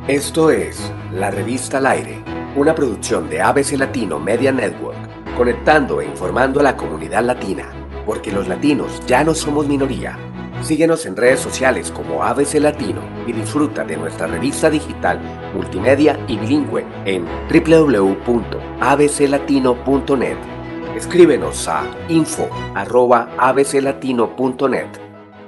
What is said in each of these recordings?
Esto es La Revista al Aire, una producción de ABC Latino Media Network, conectando e informando a la comunidad latina, porque los latinos ya no somos minoría. Síguenos en redes sociales como ABC Latino y disfruta de nuestra revista digital, multimedia y bilingüe en www.abclatino.net. Escríbenos a info@abclatino.net.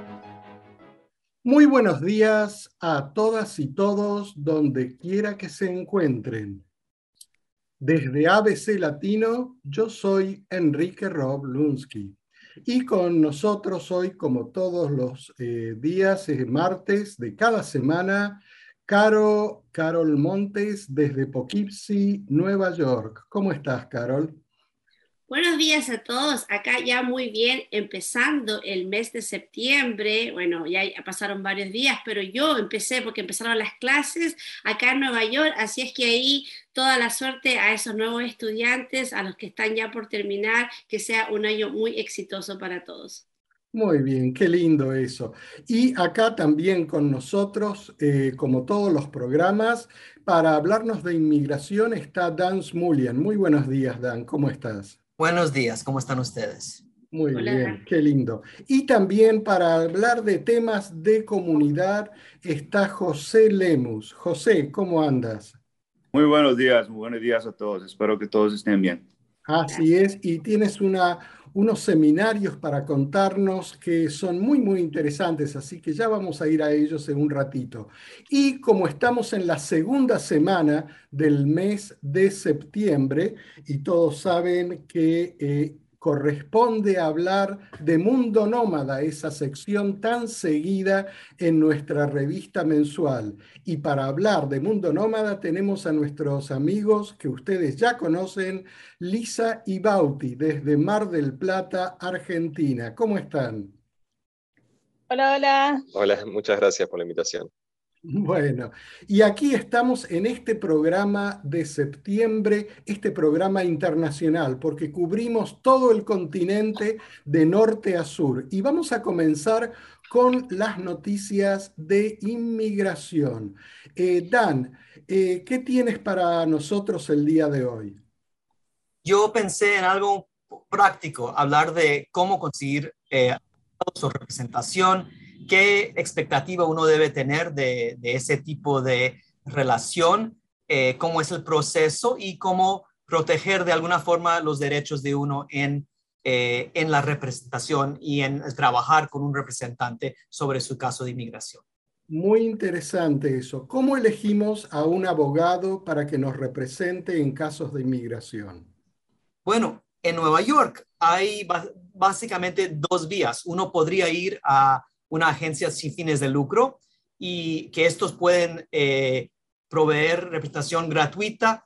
Muy buenos días a todas y todos donde quiera que se encuentren. Desde ABC Latino, yo soy Enrique Rob Lunsky y con nosotros hoy, como todos los días, martes de cada semana, Carol Montes desde Poughkeepsie, Nueva York. ¿Cómo estás, Carol? Buenos días a todos, acá ya muy bien, empezando el mes de septiembre. Bueno, ya pasaron varios días, pero yo empecé porque empezaron las clases acá en Nueva York, así es que ahí toda la suerte a esos nuevos estudiantes, a los que están ya por terminar, que sea un año muy exitoso para todos. Muy bien, qué lindo eso. Y acá también con nosotros, como todos los programas, para hablarnos de inmigración está Dan Smulian. Muy buenos días, Dan, ¿cómo estás? Buenos días, ¿cómo están ustedes? Muy Hola, bien, qué lindo. Y también para hablar de temas de comunidad está José Lemus. José, ¿cómo andas? Muy buenos días a todos. Espero que todos estén bien. Así es, y tienes unos seminarios para contarnos que son muy, muy interesantes, así que ya vamos a ir a ellos en un ratito. Y como estamos en la segunda semana del mes de septiembre, y todos saben que corresponde hablar de Mundo Nómada, esa sección tan seguida en nuestra revista mensual. Y para hablar de Mundo Nómada tenemos a nuestros amigos que ustedes ya conocen, Lisa y Bauti, desde Mar del Plata, Argentina. ¿Cómo están? Hola, hola. Hola, muchas gracias por la invitación. Bueno, y aquí estamos en este programa de septiembre, este programa internacional, porque cubrimos todo el continente de norte a sur. Y vamos a comenzar con las noticias de inmigración. Dan, ¿qué tienes para nosotros el día de hoy? Yo pensé en algo práctico, hablar de cómo conseguir su representación, qué expectativa uno debe tener de ese tipo de relación, cómo es el proceso y cómo proteger de alguna forma los derechos de uno en la representación y en el trabajar con un representante sobre su caso de inmigración. Muy interesante eso. ¿Cómo elegimos a un abogado para que nos represente en casos de inmigración? Bueno, en Nueva York hay básicamente dos vías. Uno podría ir a una agencia sin fines de lucro y que estos pueden proveer representación gratuita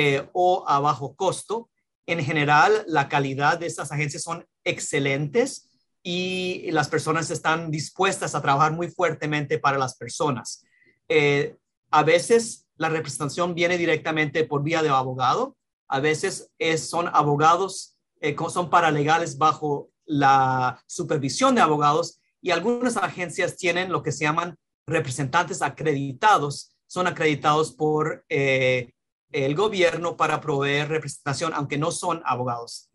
o a bajo costo. En general, la calidad de estas agencias son excelentes y las personas están dispuestas a trabajar muy fuertemente para las personas. Eh, a veces la representación viene directamente por vía de abogado. A veces son abogados, son paralegales bajo la supervisión de abogados y algunas agencias tienen lo que se llaman representantes acreditados. Son acreditados por el gobierno para proveer representación, aunque no son abogados.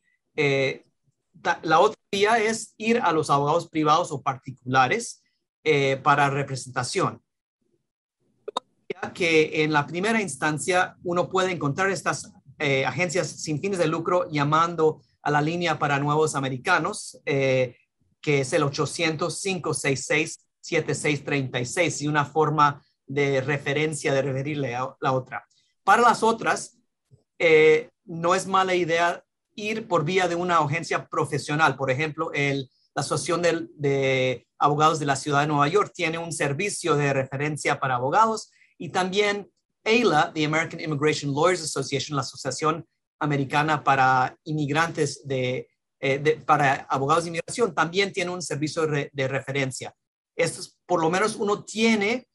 La otra vía es ir a los abogados privados o particulares para representación. Que en la primera instancia uno puede encontrar estas agencias sin fines de lucro llamando a la línea para nuevos americanos, que es el 800-566-7636 y una forma de referencia de referirle a la otra. Para las otras, no es mala idea ir por vía de una agencia profesional. Por ejemplo, la Asociación de Abogados de la Ciudad de Nueva York tiene un servicio de referencia para abogados y también AILA, the American Immigration Lawyers Association, la Asociación Americana para Inmigrantes para Abogados de Inmigración, también tiene un servicio de referencia. Estos, por lo menos uno tiene,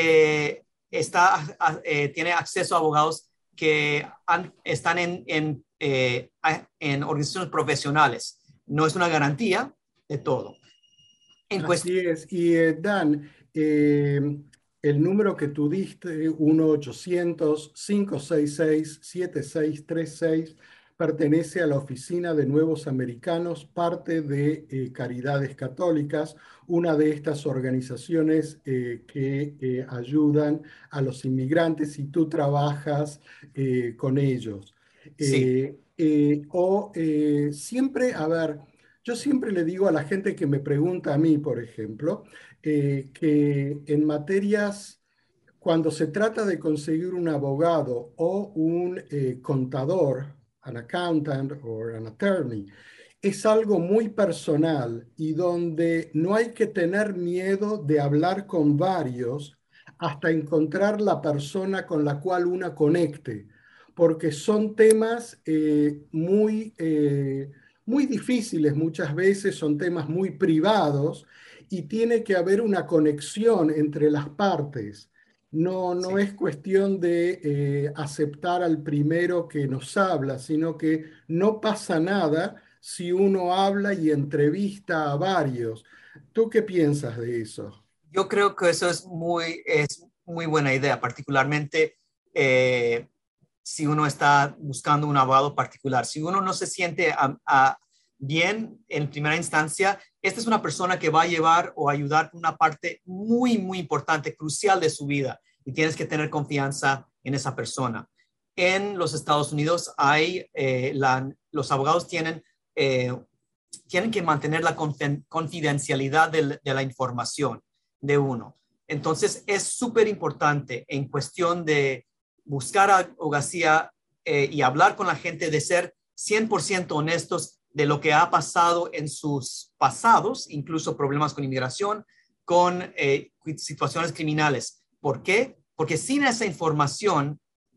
tiene acceso a abogados que están en organizaciones profesionales. No es una garantía de todo. Así es. Y Dan, El número que tú diste, 1-800-566-7636, pertenece a la Oficina de Nuevos Americanos, parte de Caridades Católicas, una de estas organizaciones que ayudan a los inmigrantes y tú trabajas con ellos. Sí, Siempre, a ver, yo siempre le digo a la gente que me pregunta a mí, por ejemplo, que en materias, cuando se trata de conseguir un abogado o un contador, an accountant o an attorney, es algo muy personal y donde no hay que tener miedo de hablar con varios hasta encontrar la persona con la cual una conecte, porque son temas muy difíciles muchas veces, son temas muy privados y tiene que haber una conexión entre las partes. No sí. es cuestión de aceptar al primero que nos habla, sino que no pasa nada si uno habla y entrevista a varios. ¿Tú qué piensas de eso? Yo creo que eso es muy buena idea, particularmente eh, si uno está buscando un abogado particular. Si uno no se siente bien en primera instancia, esta es una persona que va a llevar o ayudar con una parte muy, muy importante, crucial de su vida, y tienes que tener confianza en esa persona. En los Estados Unidos los abogados tienen que mantener la confidencialidad de la información de uno. Entonces, es súper importante en cuestión de buscar abogacía y hablar con la gente, de ser 100% honestos de lo que ha pasado en sus pasados, incluso problemas con inmigración, con situaciones criminales. ¿Por qué? Porque sin esa información,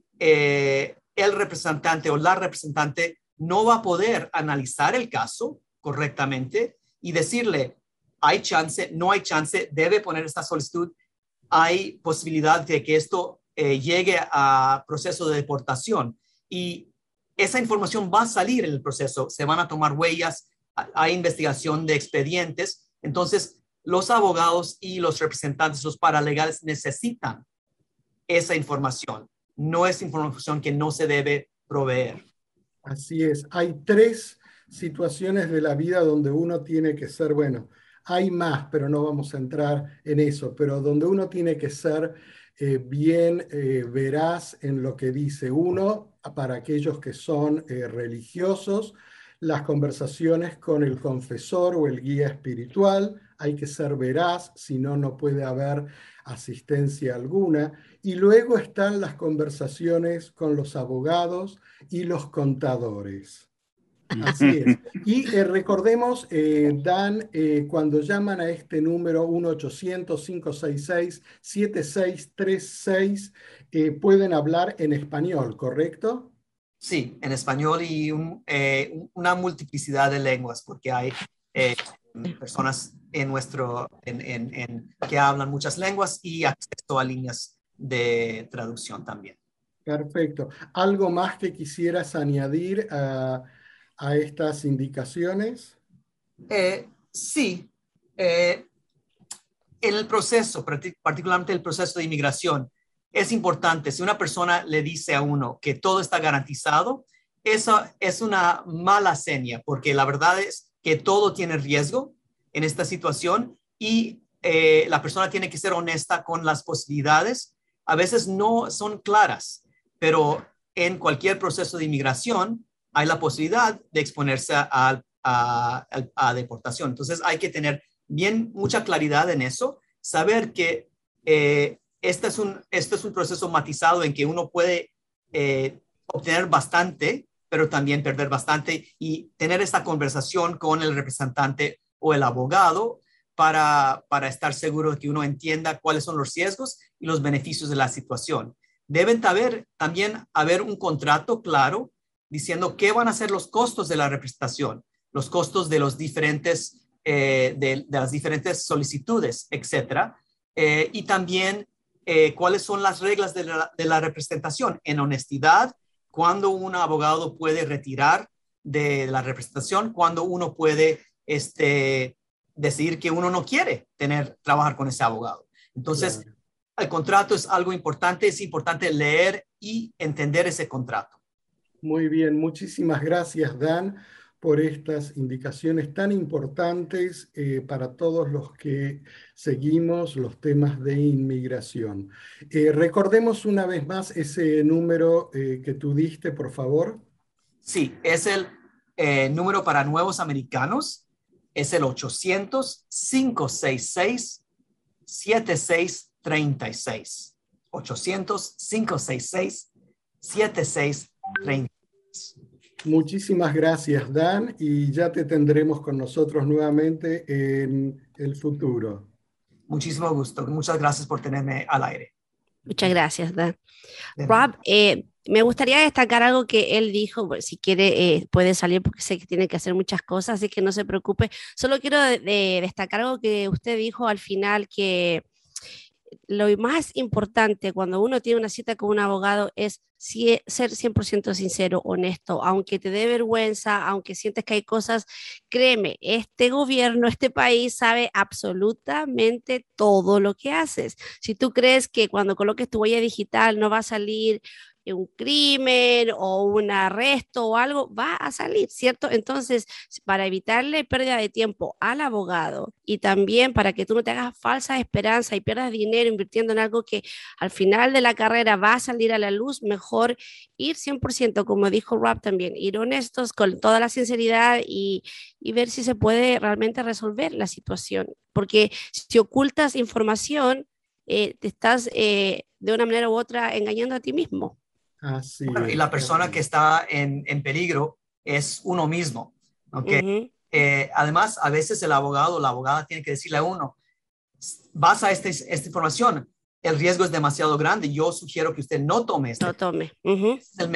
el representante o la representante no va a poder analizar el caso correctamente y decirle, hay chance, no hay chance, debe poner esta solicitud, hay posibilidad de que esto llegue a proceso de deportación. Y esa información va a salir en el proceso, se van a tomar huellas, hay investigación de expedientes. Entonces, los abogados y los representantes, los paralegales necesitan esa información. No es información que no se debe proveer. Así es. Hay tres situaciones de la vida donde uno tiene que ser, bueno, hay más, pero no vamos a entrar en eso, pero donde uno tiene que ser bien veraz en lo que dice. Uno, para aquellos que son religiosos, las conversaciones con el confesor o el guía espiritual, hay que ser veraz, si no, no puede haber asistencia alguna. Y luego están las conversaciones con los abogados y los contadores. Así es. Y recordemos, Dan, cuando llaman a este número 1-800-566-7636, pueden hablar en español, ¿correcto? Sí, en español y una multiplicidad de lenguas, porque hay personas que hablan muchas lenguas y acceso a líneas de traducción también. Perfecto. ¿Algo más que quisieras añadir a estas indicaciones? Sí, en el proceso, particularmente el proceso de inmigración, es importante. Si una persona le dice a uno que todo está garantizado, eso es una mala seña, porque la verdad es que todo tiene riesgo en esta situación y la persona tiene que ser honesta con las posibilidades. A veces no son claras, pero en cualquier proceso de inmigración hay la posibilidad de exponerse a deportación. Entonces hay que tener mucha claridad en eso, saber que este es un proceso matizado en que uno puede obtener bastante, pero también perder bastante, y tener esta conversación con el representante o el abogado para estar seguro de que uno entienda cuáles son los riesgos y los beneficios de la situación. Deben también haber un contrato claro diciendo qué van a ser los costos de la representación, los costos de las diferentes solicitudes, etcétera, y también cuáles son las reglas de la representación en honestidad, cuándo un abogado puede retirar de la representación, cuándo uno puede decidir que uno no quiere trabajar con ese abogado. Entonces, Claro. el contrato es algo importante, es importante leer y entender ese contrato. Muy bien, muchísimas gracias, Dan, por estas indicaciones tan importantes para todos los que seguimos los temas de inmigración. Recordemos una vez más ese número que tú diste, por favor. Sí, es el número para nuevos americanos, es el 800-566-7636. 800-566-7636. Muchísimas gracias, Dan, y ya te tendremos con nosotros nuevamente en el futuro. Muchísimo gusto. Muchas gracias por tenerme al aire. Muchas gracias, Dan. De Rob, nada. me gustaría destacar algo que él dijo, bueno, si quiere puede salir porque sé que tiene que hacer muchas cosas, así que no se preocupe. Solo quiero destacar algo que usted dijo al final, que lo más importante cuando uno tiene una cita con un abogado es ser 100% sincero, honesto, aunque te dé vergüenza, aunque sientes que hay cosas, créeme, este gobierno, este país sabe absolutamente todo lo que haces. Si tú crees que cuando coloques tu huella digital no va a salir un crimen o un arresto o algo, va a salir, ¿cierto? Entonces, para evitarle pérdida de tiempo al abogado y también para que tú no te hagas falsa esperanza y pierdas dinero invirtiendo en algo que al final de la carrera va a salir a la luz, mejor ir 100%, como dijo Rob también, ir honestos con toda la sinceridad y ver si se puede realmente resolver la situación. Porque si ocultas información, te estás de una manera u otra engañando a ti mismo. Así Bueno, y es. la persona que está en peligro es uno mismo. ¿Okay? Además, a veces el abogado o la abogada tiene que decirle a uno, basa esta información, el riesgo es demasiado grande, yo sugiero que usted no tome este. No tome. Es la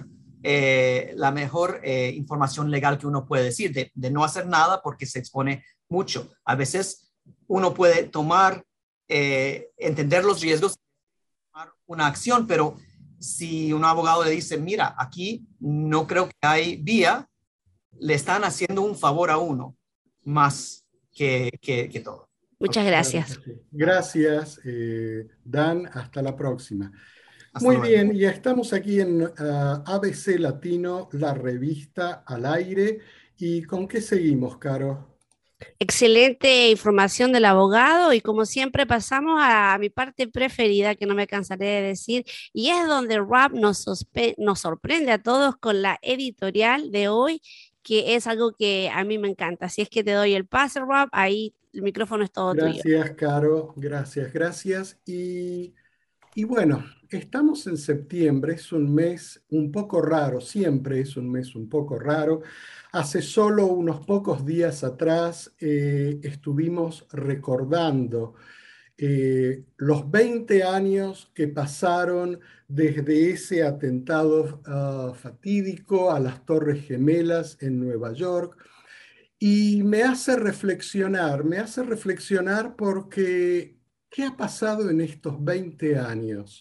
mejor información legal que uno puede decir, de no hacer nada porque se expone mucho. A veces uno puede tomar, entender los riesgos, tomar una acción, pero si un abogado le dice, mira, aquí no creo que hay vía, le están haciendo un favor a uno más que todo. Muchas gracias. Gracias, Dan. Hasta la próxima. Hasta Muy luego. bien, ya estamos aquí en ABC Latino, la revista al aire. ¿Y con qué seguimos, Caro? Excelente información del abogado y como siempre pasamos a mi parte preferida que no me cansaré de decir y es donde Rob nos sorprende a todos con la editorial de hoy, que es algo que a mí me encanta. Así es que te doy el pase, Rob, ahí el micrófono es todo tuyo. Gracias, Caro. Gracias, gracias. Y bueno, estamos en septiembre, es un mes un poco raro, siempre es un mes un poco raro. Hace solo unos pocos días atrás estuvimos recordando los 20 años que pasaron desde ese atentado fatídico a las Torres Gemelas en Nueva York. Y me hace reflexionar porque ¿qué ha pasado en estos 20 años?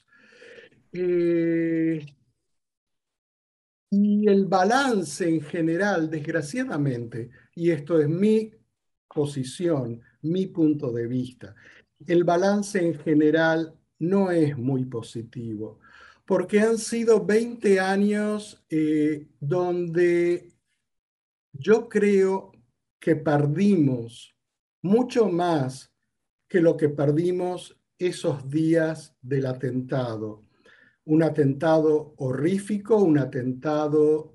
Y el balance en general, desgraciadamente, y esto es mi posición, mi punto de vista, el balance en general no es muy positivo, porque han sido 20 años donde yo creo que perdimos mucho más que lo que perdimos esos días del atentado. Un atentado horrífico, un atentado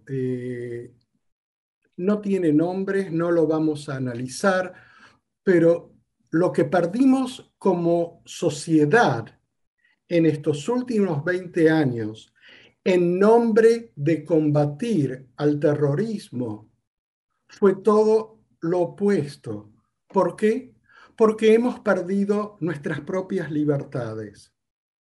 no tiene nombre, no lo vamos a analizar, pero lo que perdimos como sociedad en estos últimos 20 años en nombre de combatir al terrorismo fue todo lo opuesto. ¿Por qué? Porque hemos perdido nuestras propias libertades.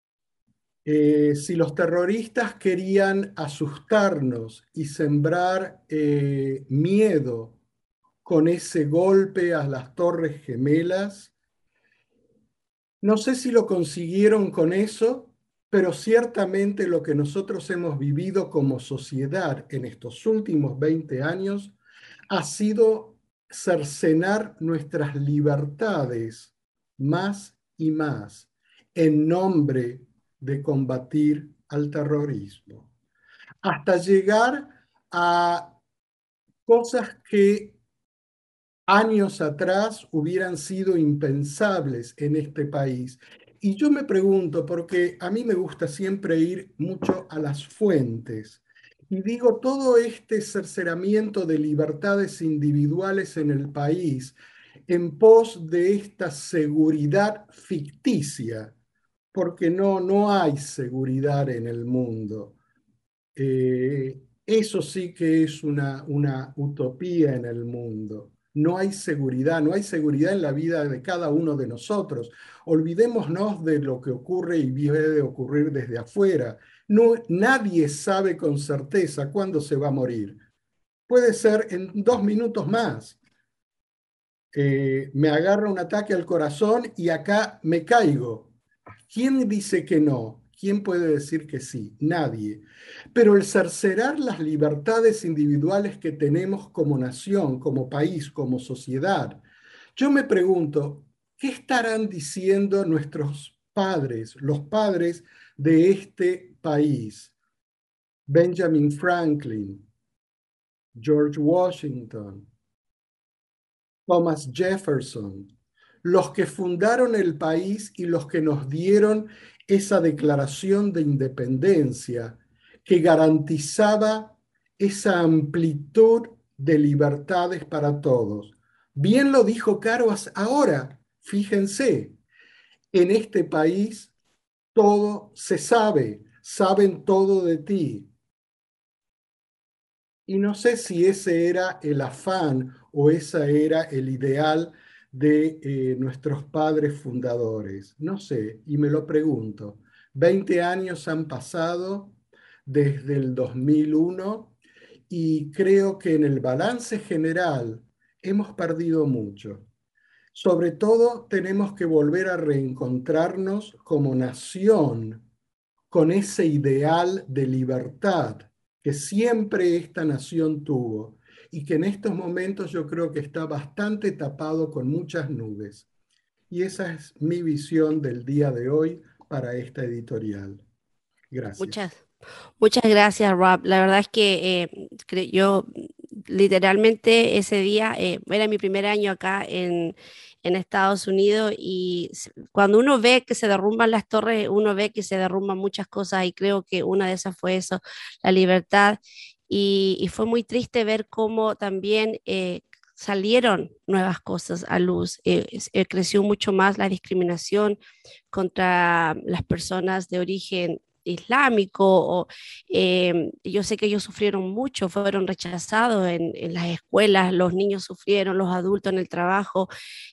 Si los terroristas querían asustarnos y sembrar miedo con ese golpe a las Torres Gemelas, no sé si lo consiguieron con eso, pero ciertamente lo que nosotros hemos vivido como sociedad en estos últimos 20 años ha sido cercenar nuestras libertades más y más en nombre de combatir al terrorismo, hasta llegar a cosas que años atrás hubieran sido impensables en este país. Y yo me pregunto, porque a mí me gusta siempre ir mucho a las fuentes, y digo, todo este cercenamiento de libertades individuales en el país en pos de esta seguridad ficticia, porque no hay seguridad en el mundo. Eso sí que es una utopía en el mundo. No hay seguridad, no hay seguridad en la vida de cada uno de nosotros. Olvidémonos de lo que ocurre y debe ocurrir desde afuera. No, nadie sabe con certeza cuándo se va a morir. Puede ser en 2 minutos más. Me agarra un ataque al corazón y acá me caigo. ¿Quién dice que no? ¿Quién puede decir que sí? Nadie. Pero el cercenar las libertades individuales que tenemos como nación, como país, como sociedad, yo me pregunto, ¿qué estarán diciendo nuestros padres, los padres de este país? Benjamin Franklin, George Washington, Thomas Jefferson, los que fundaron el país y los que nos dieron esa declaración de independencia que garantizaba esa amplitud de libertades para todos. Bien lo dijo Caros ahora, fíjense, en este país todo se sabe, saben todo de ti. Y no sé si ese era el afán o ese era el ideal de nuestros padres fundadores. No sé, y me lo pregunto. 20 años han pasado desde el 2001 y creo que en el balance general hemos perdido mucho. Sobre todo tenemos que volver a reencontrarnos como nación con ese ideal de libertad que siempre esta nación tuvo y que en estos momentos yo creo que está bastante tapado con muchas nubes. Y esa es mi visión del día de hoy para esta editorial. Muchas, Gracias. muchas gracias, Rob. La verdad es que yo literalmente ese día era mi primer año acá en Estados Unidos y cuando uno ve que se derrumban las torres, uno ve que se derrumban muchas cosas y creo que una de esas fue eso, la libertad. Y fue muy triste ver cómo también salieron nuevas cosas a luz. Creció mucho más la discriminación contra las personas de origen islámico, o yo sé que ellos sufrieron mucho, fueron rechazados en las escuelas, los niños sufrieron, los adultos en el trabajo,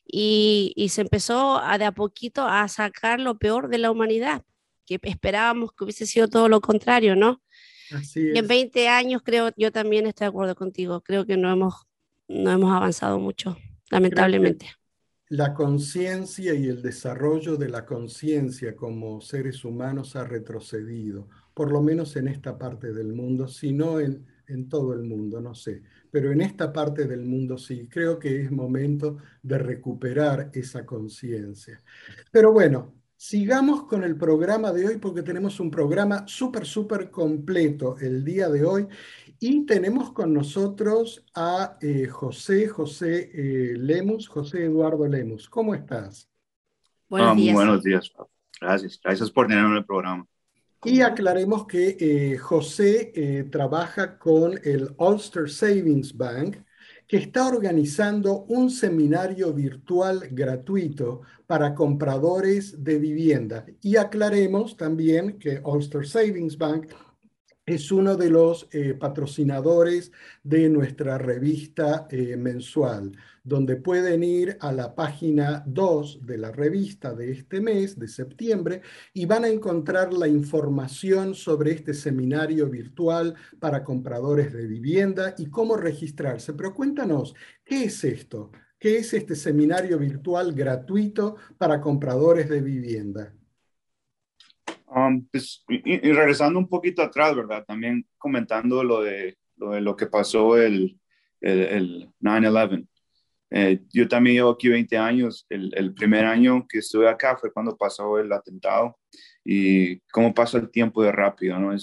y se empezó de a poquito a sacar lo peor de la humanidad, que esperábamos que hubiese sido todo lo contrario, ¿no? Así Y en es. 20 años creo, yo también estoy de acuerdo contigo, creo que no hemos avanzado mucho, Creo que lamentablemente. la conciencia y el desarrollo de la conciencia como seres humanos ha retrocedido, por lo menos en esta parte del mundo, si no en todo el mundo, no sé, pero en esta parte del mundo sí, creo que es momento de recuperar esa conciencia. Pero bueno, sigamos con el programa de hoy porque tenemos un programa súper completo el día de hoy y tenemos con nosotros a José Lemus, José Eduardo Lemus. ¿Cómo estás? Buenos Muy días. buenos días, Pablo. Gracias. Gracias por tenerme en el programa. Y Ujú. aclaremos que José trabaja con el Ulster Savings Bank, que está organizando un seminario virtual gratuito para compradores de vivienda. Y aclaremos también que Ulster Savings Bank es uno de los patrocinadores de nuestra revista mensual, donde pueden ir a la página 2 de la revista de este mes, de septiembre, y van a encontrar la información sobre este seminario virtual para compradores de vivienda y cómo registrarse. Pero cuéntanos, ¿qué es esto? ¿Qué es este seminario virtual gratuito para compradores de vivienda? Pues, y regresando un poquito atrás, ¿verdad? También comentando lo de lo que pasó el 9/11. Yo también llevo aquí 20 años. El primer año que estuve acá fue cuando pasó el atentado y cómo pasa el tiempo de rápido, ¿no?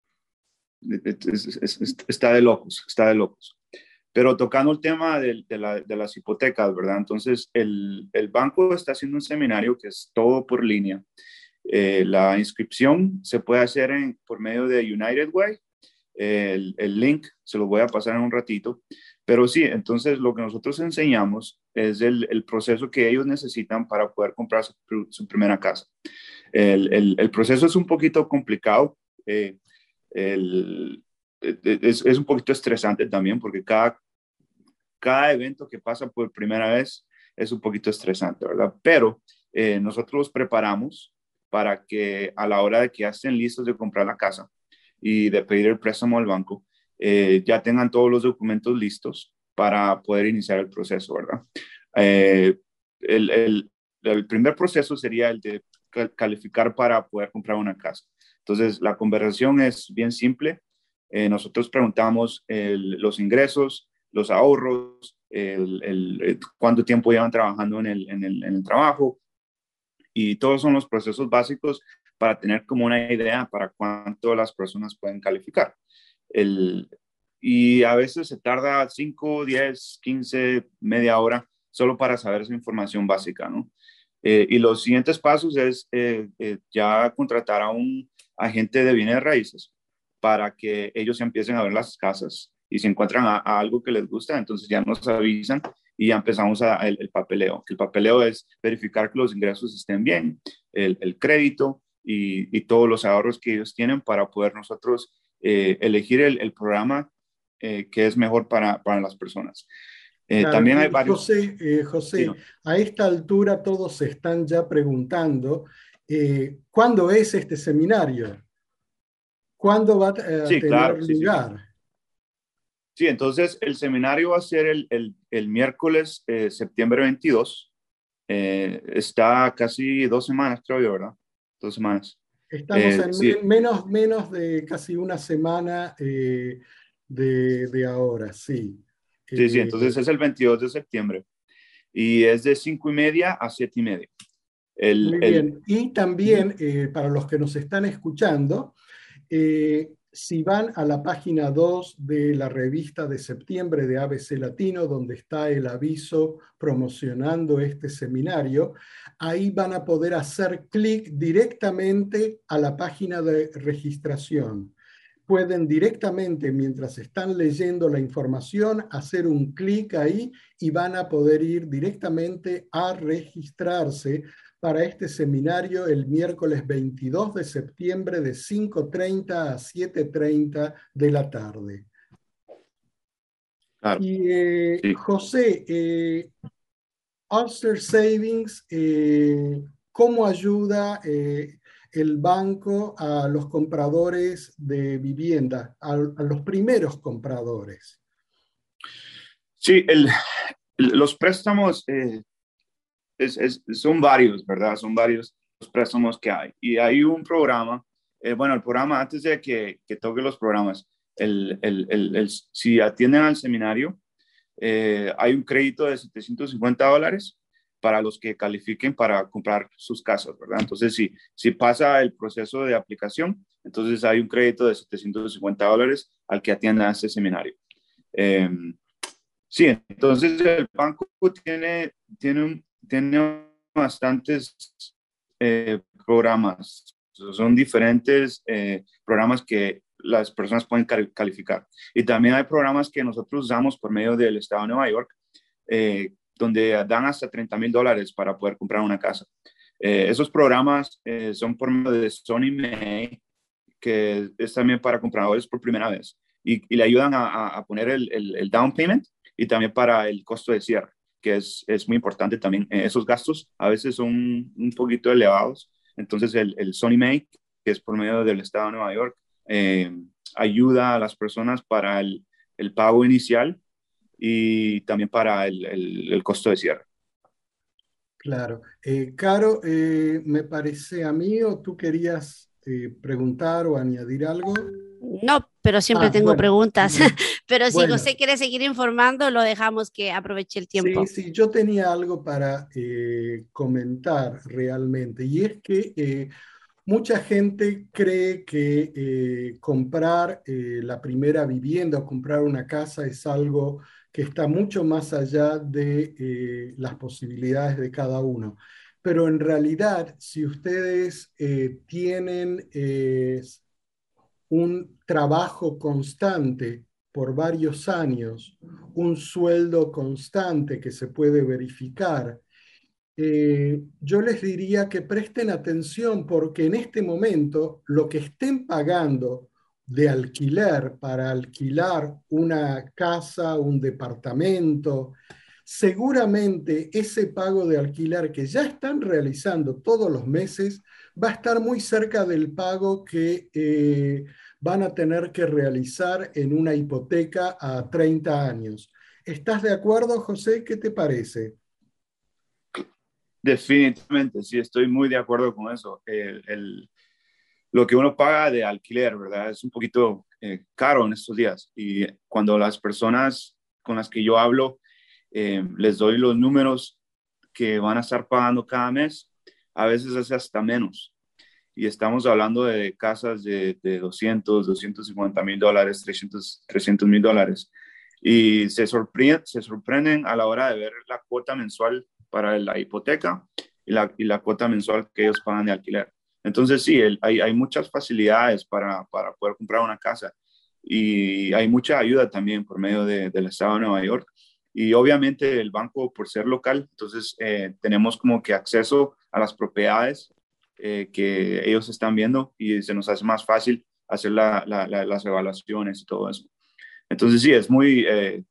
Está de locos, está de locos. Pero tocando el tema de las hipotecas, ¿verdad? Entonces, el banco está haciendo un seminario que es todo por línea. La inscripción se puede hacer por medio de United Way. El link se lo voy a pasar en un ratito. Pero sí, entonces lo que nosotros enseñamos es el proceso que ellos necesitan para poder comprar su primera casa. El proceso es un poquito complicado. El, es un poquito estresante también porque cada evento que pasa por primera vez es un poquito estresante, ¿verdad? Pero nosotros los preparamos para que a la hora de que ya estén listos de comprar la casa y de pedir el préstamo al banco, ya tengan todos los documentos listos para poder iniciar el proceso, ¿verdad? Eh, el, el, el primer proceso sería el de calificar para poder comprar una casa. Entonces, la conversación es bien simple. Nosotros preguntamos los ingresos, los ahorros, cuánto tiempo llevan trabajando en el trabajo, y todos son los procesos básicos para tener como una idea para cuánto las personas pueden calificar. El, y a veces se tarda 5, 10, 15, media hora solo para saber esa información básica, ¿no? Y los siguientes pasos es ya contratar a un agente de bienes raíces para que ellos empiecen a ver las casas y si encuentran a algo que les gusta, entonces ya nos avisan y ya empezamos el papeleo. El papeleo es verificar que los ingresos estén bien, el crédito y todos los ahorros que ellos tienen para poder nosotros elegir el programa que es mejor para las personas. Claro, También hay y varios... José, Sí, José, ¿no? a esta altura todos se están ya preguntando ¿cuándo es este seminario? ¿Cuándo va a Sí, tener claro, sí, sí. lugar? Sí, entonces el seminario va a ser el miércoles, septiembre 22. Está casi 2 semanas, creo yo, ¿verdad? 2 semanas. Estamos en Sí, menos de casi una semana de ahora, sí. sí, sí, Eh, entonces es el 22 de septiembre y es de 5:30 a 7:30. El, Muy el, bien. Y Ujú. también para los que nos están escuchando, si van a la página 2 de la revista de septiembre de ABC Latino, donde está el aviso promocionando este seminario, ahí van a poder hacer clic directamente a la página de registración. Pueden directamente, mientras están leyendo la información, hacer un clic ahí y van a poder ir directamente a registrarse para este seminario el miércoles 22 de septiembre de 5:30 a 7:30 de la tarde. Claro, Y sí. José, Ulster Savings, ¿cómo ayuda el banco a los compradores de vivienda, a los primeros compradores? Sí, los préstamos son varios, ¿verdad? Son varios los préstamos que hay. Y hay un programa, bueno, el programa, antes de que toque los programas, si atienden al seminario, hay un crédito de $750 para los que califiquen para comprar sus casas, ¿verdad? Entonces, si pasa el proceso de aplicación, entonces hay un crédito de $750 al que atienda a este seminario. Eh, sí, entonces el banco tiene bastantes programas. Son diferentes programas que las personas pueden calificar. Y también hay programas que nosotros usamos por medio del estado de Nueva York, donde dan hasta $30,000 para poder comprar una casa. Esos programas son por medio de Sonny Mae, que es también para compradores por primera vez. Y le ayudan a poner el down payment y también para el costo de cierre, que es muy importante también. Esos gastos a veces son un poquito elevados. Entonces, el Sonny Mae, que es por medio del estado de Nueva York, eh, ayuda a las personas para el pago inicial y también para el costo de cierre. Claro. Caro, me parece a mí, o tú querías preguntar o añadir algo. No, pero siempre tengo Bueno, preguntas. Pero si bueno. José quiere seguir informando, lo dejamos que aproveche el Sí, tiempo. sí, yo tenía algo para comentar realmente, y es que mucha gente cree que comprar la primera vivienda o comprar una casa es algo que está mucho más allá de las posibilidades de cada uno. Pero en realidad, si ustedes tienen un trabajo constante por varios años, un sueldo constante que se puede verificar, yo les diría que presten atención porque en este momento lo que estén pagando de alquiler para alquilar una casa, un departamento, seguramente ese pago de alquiler que ya están realizando todos los meses va a estar muy cerca del pago que van a tener que realizar en una hipoteca a 30 años. ¿Estás de acuerdo, José? ¿Qué te parece? Definitivamente, sí, estoy muy de acuerdo con eso. Lo que uno paga de alquiler, ¿verdad? Es un poquito caro en estos días. Y cuando las personas con las que yo hablo, les doy los números que van a estar pagando cada mes, a veces es hasta menos. Y estamos hablando de casas de 250,000 dólares, 300,000 dólares. Y se sorprenden a la hora de ver la cuota mensual para la hipoteca y la cuota mensual que ellos pagan de alquiler. Entonces, sí, hay muchas facilidades para poder comprar una casa y hay mucha ayuda también por medio del Estado de Nueva York. Y obviamente el banco, por ser local, entonces tenemos como que acceso a las propiedades que ellos están viendo y se nos hace más fácil hacer las evaluaciones y todo eso. Entonces, sí, es muy,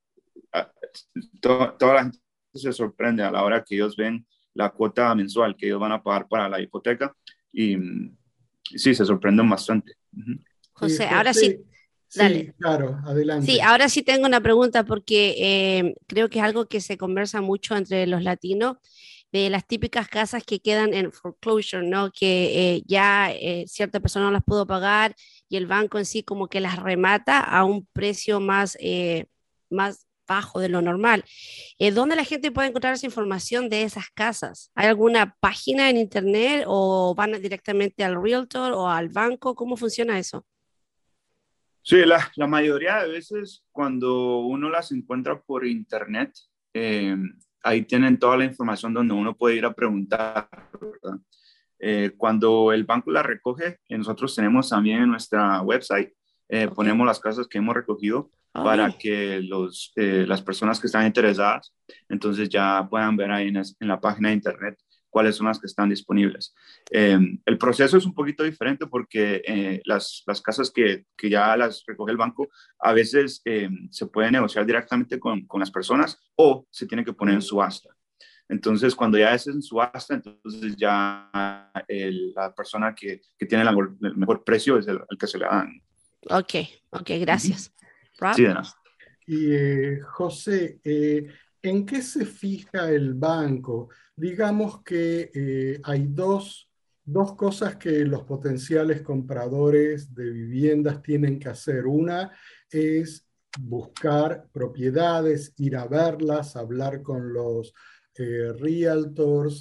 toda la gente se sorprende a la hora que ellos ven la cuota mensual que ellos van a pagar para la hipoteca y sí, se sorprenden bastante. Uh-huh. José, ahora sí, José, sí, dale. claro, Sí, adelante. ahora sí tengo una pregunta porque creo que es algo que se conversa mucho entre los latinos, de las típicas casas que quedan en foreclosure, ¿no? Que ya cierta persona no las pudo pagar y el banco en sí como que las remata a un precio más bajo de lo normal. ¿Dónde la gente puede encontrar esa información de esas casas? ¿Hay alguna página en internet o van directamente al realtor o al banco? ¿Cómo funciona eso? Sí, la mayoría de veces cuando uno las encuentra por internet, eh, ahí tienen toda la información donde uno puede ir a preguntar, ¿verdad? Cuando el banco la recoge, nosotros tenemos también en nuestra website, Ok. ponemos las casas que hemos recogido Oh, para bien. que las personas que están interesadas, entonces ya puedan ver ahí en la página de internet cuáles son las que están disponibles. El proceso es un poquito diferente porque las casas que ya las recoge el banco, a veces se puede negociar directamente con las personas o se tiene que poner en subasta. Entonces, cuando ya es en subasta, entonces ya la persona que tiene el mejor precio es el que se le dan. Ok, ok, Uh-huh. gracias. Rob. Sí, de nada. Y José, ¿en qué se fija el banco? Digamos que hay dos cosas que los potenciales compradores de viviendas tienen que hacer. Una es buscar propiedades, ir a verlas, hablar con los realtors.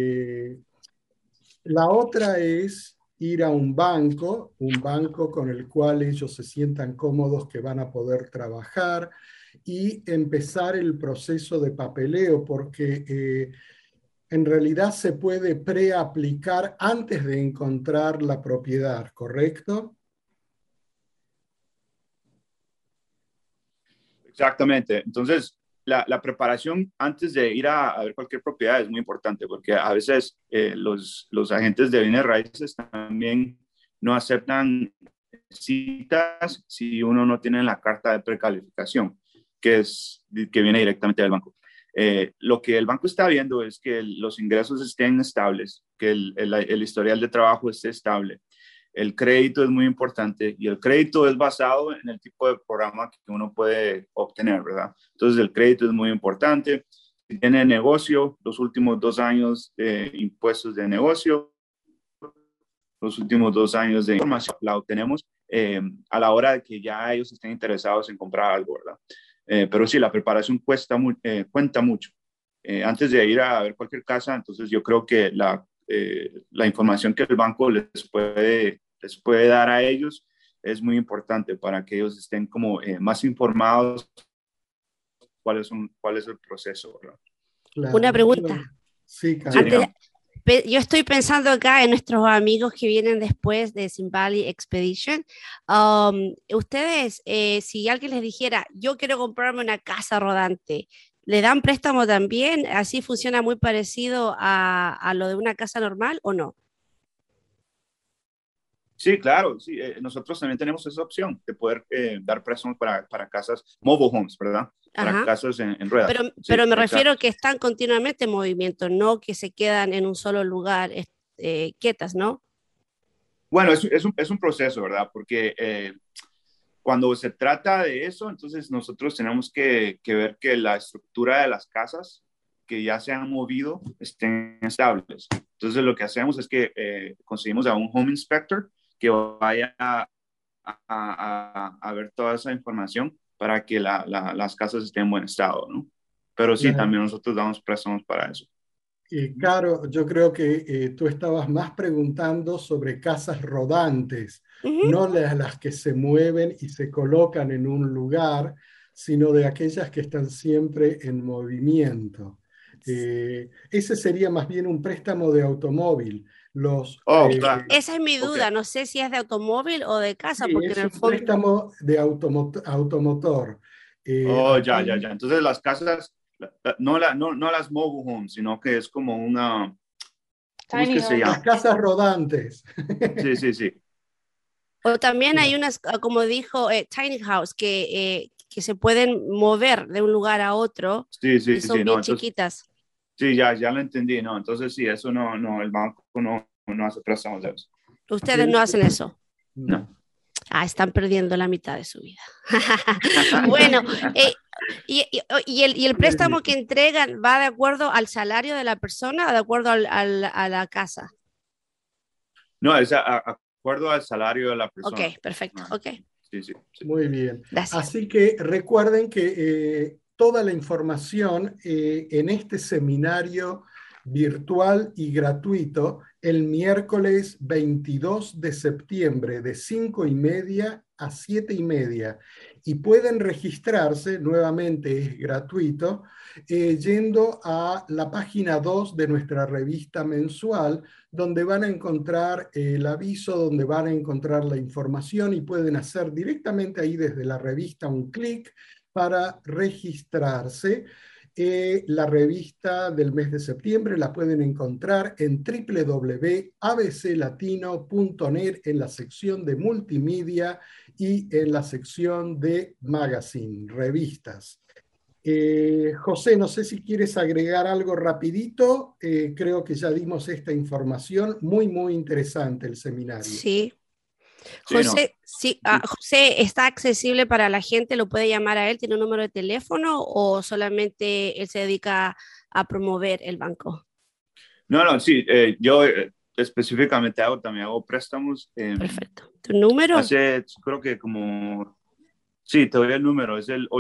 La otra es ir a un banco con el cual ellos se sientan cómodos que van a poder trabajar y empezar el proceso de papeleo, porque en realidad se puede preaplicar antes de encontrar la propiedad, ¿correcto? Exactamente. Entonces, la preparación antes de ir a ver cualquier propiedad es muy importante porque a veces los agentes de bienes raíces también no aceptan citas si uno no tiene la carta de precalificación, que viene directamente del banco. Lo que el banco está viendo es que los ingresos estén estables, que el historial de trabajo esté estable. El crédito es muy importante y el crédito es basado en el tipo de programa que uno puede obtener, ¿verdad? Entonces el crédito es muy importante. Si tiene negocio, los últimos 2 años de impuestos de negocio, los últimos 2 años de información la obtenemos a la hora de que ya ellos estén interesados en comprar algo, ¿verdad? Pero sí, la preparación cuenta mucho. Antes de ir a ver cualquier casa, entonces yo creo que la información que el banco les puede dar a ellos es muy importante para que ellos estén como más informados cuál es el proceso, ¿verdad? Claro. Una pregunta. Bueno, sí, Sí, Carlos. digamos. Yo estoy pensando acá en nuestros amigos que vienen después de Sim Valley Expedition. Ustedes, si alguien les dijera, yo quiero comprarme una casa rodante, ¿le dan préstamo también? ¿Así funciona muy parecido a lo de una casa normal o no? Sí, claro, sí. Nosotros también tenemos esa opción de poder dar préstamos para casas, mobile homes, ¿verdad? Para Ajá. casas en ruedas. Pero Sí, me refiero exacto. que están continuamente en movimiento, no que se quedan en un solo lugar quietas, ¿no? Bueno, es un proceso, ¿verdad? Porque cuando se trata de eso, entonces nosotros tenemos que ver que la estructura de las casas que ya se han movido estén estables. Entonces lo que hacemos es que conseguimos a un home inspector que vaya a ver toda esa información para que las casas estén en buen estado, ¿no? Pero sí, Claro. también nosotros damos préstamos para eso. Caro, yo creo que tú estabas más preguntando sobre casas rodantes, Ujú. no las que se mueven y se colocan en un lugar, sino de aquellas que están siempre en movimiento. Ese sería más bien un préstamo de automóvil. Oh, claro. Esa es mi Ok. duda, no sé si es de automóvil o de casa, Sí, porque en es el un fondo... préstamo de automotor. Oh, ya. Aquí, Entonces las casas, no las mobile homes, sino que es como una, ¿cómo es Tiny que se las homes. llama? casas rodantes. Sí. O también hay unas, como dijo, tiny house, que se pueden mover de un lugar a otro y son No, bien entonces, chiquitas. sí, ya lo entendí, no, entonces sí, eso no, el banco no hace préstamos de eso. Ustedes no hacen eso. No. No. Ah, están perdiendo la mitad de su vida. Bueno, y el Muy préstamo que bien. entregan va de acuerdo al salario de la persona o de acuerdo a la casa. No, es acuerdo al salario de la Ok, persona. perfecto. Ah, Ok, sí. Muy bien. gracias. Así que recuerden que toda la información en este seminario virtual y gratuito el miércoles 22 de septiembre de 5:30 a 7:30. Y pueden registrarse, nuevamente es gratuito, yendo a la página 2 de nuestra revista mensual, donde van a encontrar el aviso, donde van a encontrar la información y pueden hacer directamente ahí desde la revista un clic para registrarse. La revista del mes de septiembre la pueden encontrar en www.abclatino.net en la sección de multimedia y en la sección de magazine, revistas. José, no sé si quieres agregar algo rapidito. Creo que ya dimos esta información. Muy interesante el seminario. Sí. Sí, no. José, sí, José, ¿está accesible para la gente? ¿Lo puede llamar a él? ¿Tiene un número de teléfono o solamente él se dedica a promover el banco? No, sí, yo específicamente también hago préstamos. Perfecto. ¿Tu número? Creo que sí, te doy el número, es el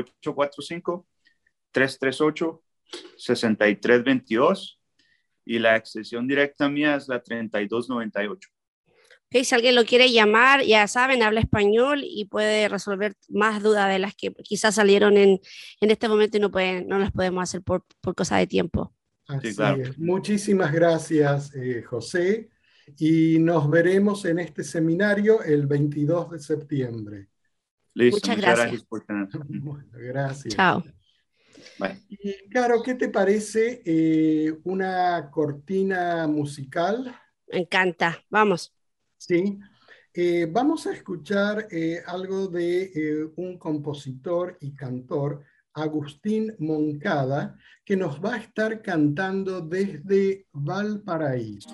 845-338-6322 y la extensión directa mía es la 3298. Okay, si alguien lo quiere llamar, ya saben, habla español y puede resolver más dudas de las que quizás salieron en este momento y no las podemos hacer por cosa de tiempo. Sí, Así claro. es. Muchísimas gracias, José. Y nos veremos en este seminario el 22 de septiembre. Listo, Muchas muchas gracias. gracias por tener. Bueno, gracias. Chao. Bye. Y Caro, ¿qué te parece una cortina musical? Me encanta. Vamos. Sí. Vamos a escuchar algo de un compositor y cantor, Agustín Moncada, que nos va a estar cantando desde Valparaíso.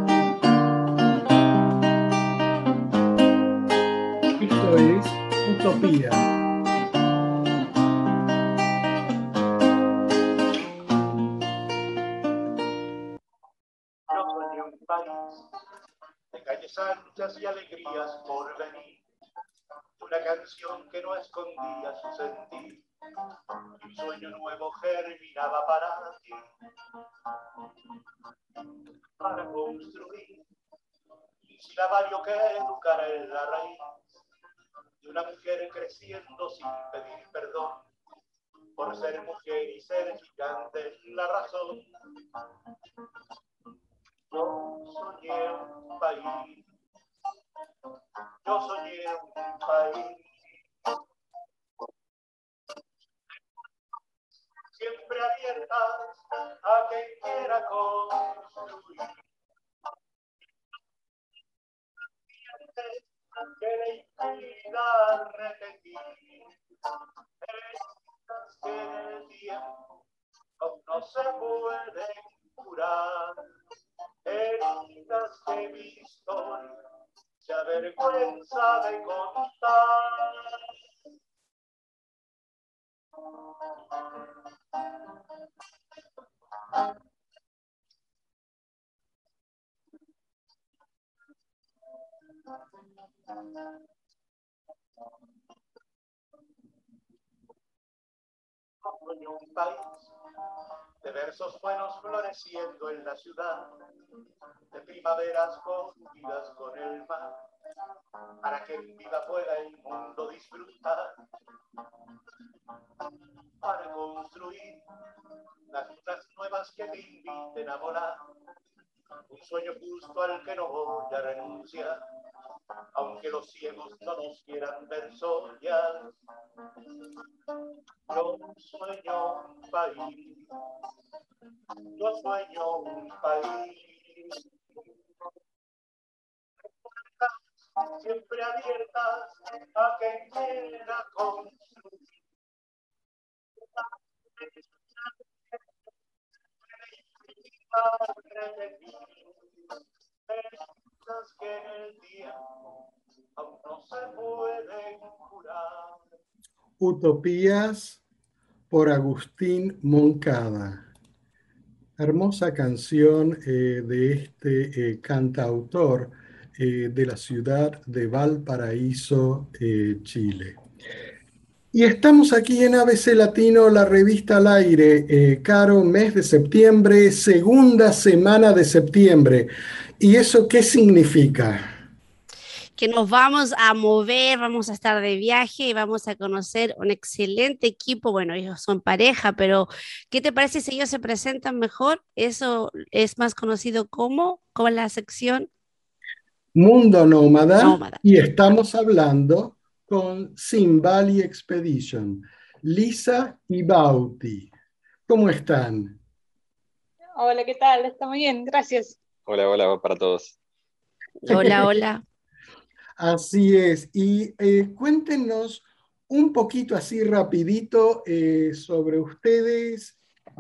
Esto es Utopía. Yo soy de un país de calles anchas y alegrías por venir. una canción que no escondía su sentir. Un sueño nuevo germinaba para ti, para construir un silabario que educara en la raíz de una mujer creciendo sin pedir perdón por ser mujer y ser gigante en la razón. Yo soñé un país, yo soñé un país, siempre abiertas a quien quiera construir. Que le impida repetir heridas que en el tiempo aún no se pueden curar, heridas que mi historia se avergüenza de contar. Soñó un país de versos buenos floreciendo en la ciudad, de primaveras confundidas con el mar, para que en vida pueda el mundo disfrutar, para construir las rutas nuevas que te inviten a volar, un sueño justo al que no voy a renunciar, aunque los ciegos no nos quieran ver soñar. Yo sueño un país, yo sueño un país, siempre abiertas a quien quiera construir. Heridas que en el tiempo aún no se pueden curar. Utopías por Agustín Moncada. Hermosa canción de este cantautor de la ciudad de Valparaíso, Chile. Y estamos aquí en ABC Latino, la revista al aire, Caro, mes de septiembre, segunda semana de septiembre. ¿Y eso qué significa? Que nos vamos a mover, vamos a estar de viaje y vamos a conocer un excelente equipo. Bueno, ellos son pareja, pero ¿qué te parece si ellos se presentan mejor? Eso es más conocido como la sección Mundo Nómada, Nómada. y estamos hablando con Simbali Expedition, Lisa y Bauti. ¿Cómo están? Hola, ¿qué tal? Está muy bien, gracias. Hola, hola para todos. Hola, hola. Así es. Y cuéntenos un poquito así rapidito sobre ustedes.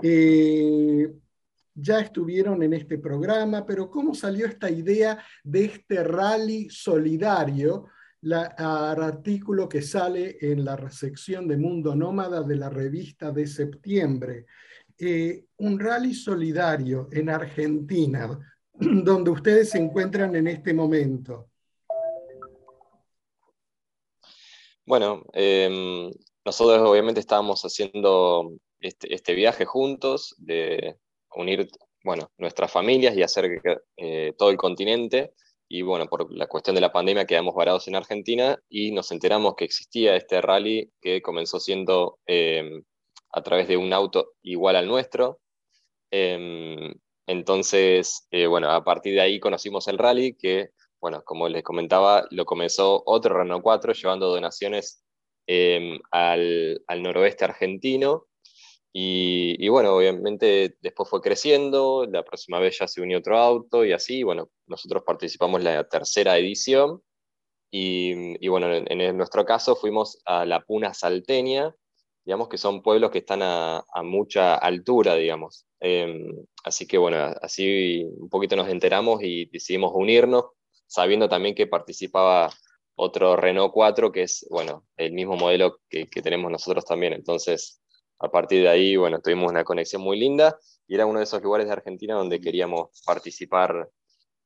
Ya estuvieron en este programa, pero ¿cómo salió esta idea de este rally solidario? El artículo que sale en la sección de Mundo Nómada de la revista de septiembre. Un rally solidario en Argentina, donde ustedes se encuentran en este momento. Bueno, nosotros obviamente estábamos haciendo este viaje juntos, de unir, bueno, nuestras familias y hacer todo el continente. Y bueno, por la cuestión de la pandemia quedamos varados en Argentina y nos enteramos que existía este rally que comenzó siendo a través de un auto igual al nuestro. Entonces, bueno, a partir de ahí conocimos el rally que, bueno, como les comentaba, lo comenzó otro Renault 4 llevando donaciones al noroeste argentino. Y bueno, obviamente después fue creciendo, la próxima vez ya se unió otro auto y así, bueno, nosotros participamos en la tercera edición y bueno, en nuestro caso fuimos a la Puna Salteña, digamos que son pueblos que están a mucha altura, digamos. Así que bueno, así un poquito nos enteramos y decidimos unirnos, sabiendo también que participaba otro Renault 4, que es, bueno, el mismo modelo que tenemos nosotros también. Entonces, a partir de ahí, bueno, tuvimos una conexión muy linda y era uno de esos lugares de Argentina donde queríamos participar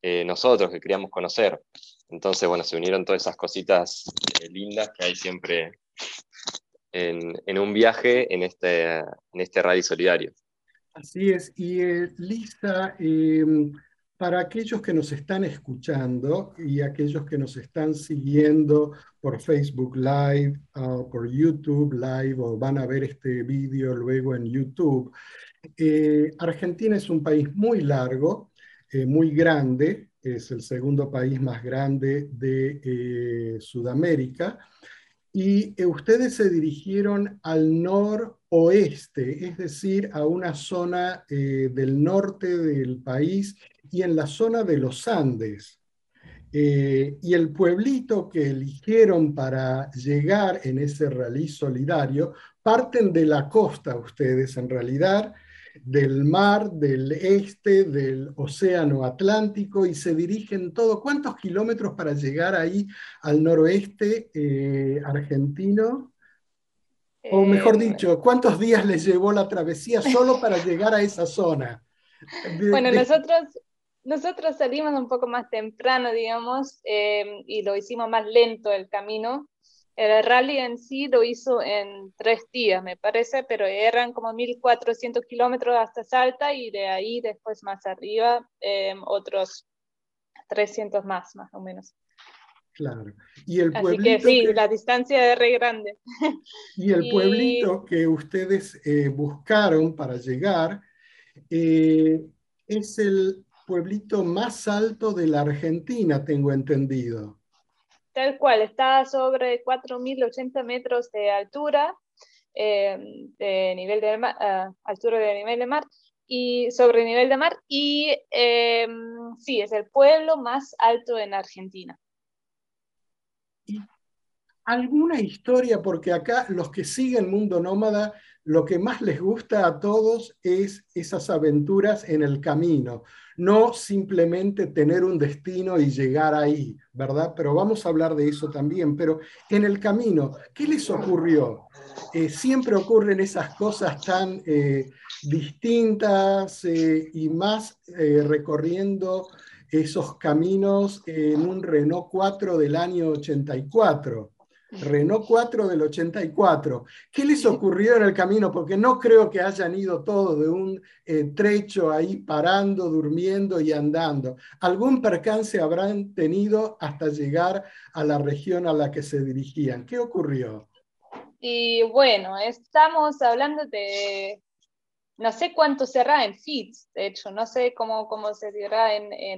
nosotros, que queríamos conocer. Entonces, bueno, se unieron todas esas cositas lindas que hay siempre en un viaje en este rally solidario. Así es. Y Lisa, para aquellos que nos están escuchando y aquellos que nos están siguiendo por Facebook Live, por YouTube Live, o van a ver este vídeo luego en YouTube, Argentina es un país muy largo, muy grande, es el segundo país más grande de Sudamérica. Y ustedes se dirigieron al noroeste, es decir, a una zona del norte del país y en la zona de los Andes. Y el pueblito que eligieron para llegar en ese rally solidario, parten de la costa ustedes en realidad, del mar, del este, del océano Atlántico, y se dirigen todo. ¿Cuántos kilómetros para llegar ahí al noroeste argentino? O mejor dicho, ¿cuántos días les llevó la travesía solo para llegar a esa zona? Bueno, nosotros salimos un poco más temprano, digamos, y lo hicimos más lento el camino. El rally en sí lo hizo en 3 días, me parece, pero eran como 1.400 kilómetros hasta Salta, y de ahí después más arriba otros 300 más o menos. Claro. Y el Así que sí, la distancia es re grande. Y el pueblito que ustedes buscaron para llegar es el pueblito más alto de la Argentina, tengo entendido. Tal cual, está sobre 4.080 metros de altura, de nivel del mar, altura de nivel de mar, y sobre nivel de mar, y sí, es el pueblo más alto en Argentina. ¿Y alguna historia? Porque acá los que siguen Mundo Nómada, lo que más les gusta a todos es esas aventuras en el camino, no simplemente tener un destino y llegar ahí, ¿verdad? Pero vamos a hablar de eso también. Pero en el camino, ¿qué les ocurrió? Siempre ocurren esas cosas tan distintas y más recorriendo esos caminos en un Renault 4 del año 84. Renault 4 del 84. ¿Qué les ocurrió en el camino? Porque no creo que hayan ido todos de un trecho ahí parando, durmiendo y andando. Algún percance habrán tenido hasta llegar a la región a la que se dirigían. ¿Qué ocurrió? Y bueno, estamos hablando de, no sé cuánto será en feet, de hecho, no sé cómo se dirá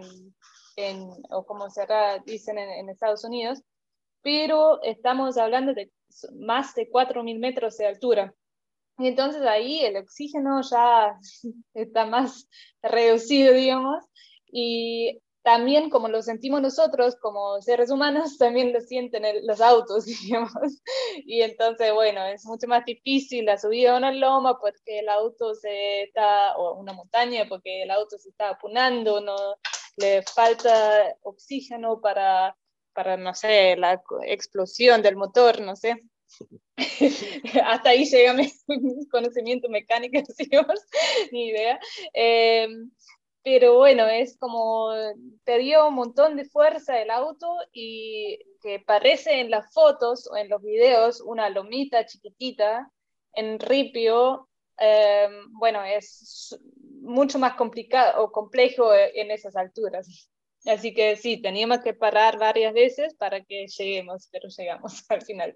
o cómo será, dicen en Estados Unidos, pero estamos hablando de más de 4.000 metros de altura. Y entonces ahí el oxígeno ya está más reducido, digamos, y también como lo sentimos nosotros como seres humanos, también lo sienten los autos, digamos. Y entonces, bueno, es mucho más difícil la subida a una loma porque el auto o una montaña, porque el auto se está apunando, no le falta oxígeno para no sé, la explosión del motor, no sé. Hasta ahí llega mi conocimiento mecánico, digamos, ni idea. Pero bueno, es como te dio un montón de fuerza el auto, y que parece en las fotos o en los videos una lomita chiquitita en ripio. Bueno, es mucho más complicado o complejo en esas alturas. Así que sí, teníamos que parar varias veces para que lleguemos, pero llegamos al final.